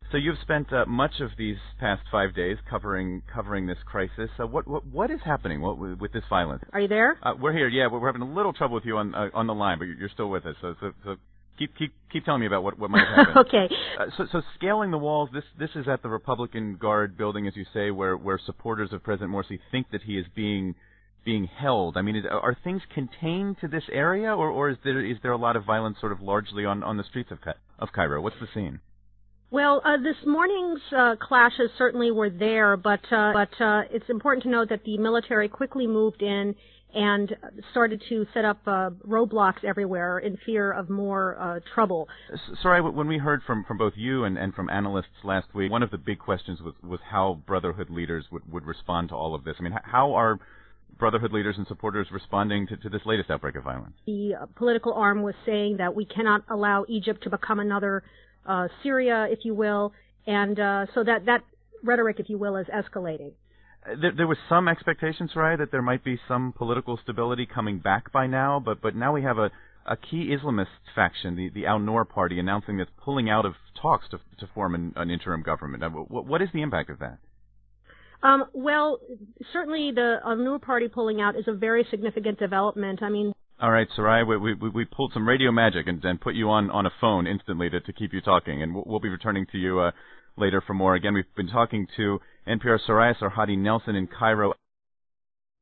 So you've spent much of these past 5 days covering this crisis. What is happening with this violence? Are you there? We're here. Yeah, we're having a little trouble with you on the line, but you're still with us. So keep telling me about what might have happened. Okay. So scaling the walls. This is at the Republican Guard building, as you say, where supporters of President Morsi think that he is being held. I mean, are things contained to this area, or is there a lot of violence sort of largely on the streets of Cairo? What's the scene? Well, this morning's clashes certainly were there, but it's important to note that the military quickly moved in and started to set up roadblocks everywhere in fear of more trouble. Soraya, when we heard from both you and from analysts last week, one of the big questions was how Brotherhood leaders would respond to all of this. I mean, how are Brotherhood leaders and supporters responding to this latest outbreak of violence? The political arm was saying that we cannot allow Egypt to become another Syria, if you will, and so that rhetoric, if you will, is escalating. There was some expectation, Soraya, that there might be some political stability coming back by now, but now we have a key Islamist faction, the Al-Noor party, announcing it's pulling out of talks to form an interim government. What is the impact of that? Well, certainly the Al-Noor party pulling out is a very significant development. I mean, all right, Soraya, we pulled some radio magic and put you on a phone instantly to keep you talking, and we'll be returning to you later for more. Again, we've been talking to NPR Soraya Sarhadi Nelson in Cairo.